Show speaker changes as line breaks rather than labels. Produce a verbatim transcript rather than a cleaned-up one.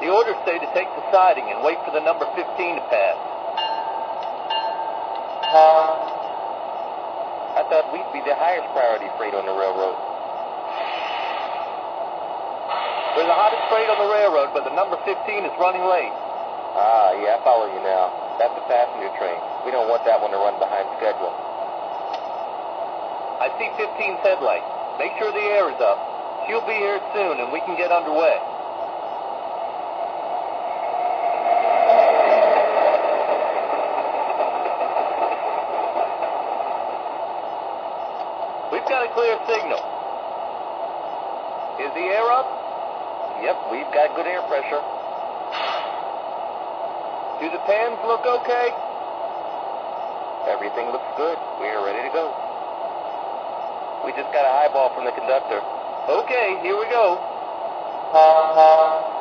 The orders say to take the siding and wait for the number fifteen to pass.
I thought we'd be the highest priority freight on the railroad.
We're the hottest freight on the railroad, but the number fifteen is running late.
Ah, yeah, I follow you now. That's a passenger train. We don't want that one to run behind schedule.
I see fifteen's headlights. Make sure the air is up. She'll be here soon, and we can get underway. We've got a clear signal. Is the air up?
Yep, we've got good air pressure.
Do the pans look okay?
Everything looks good. We're ready to go. We just got a highball from the conductor.
Okay, here we go.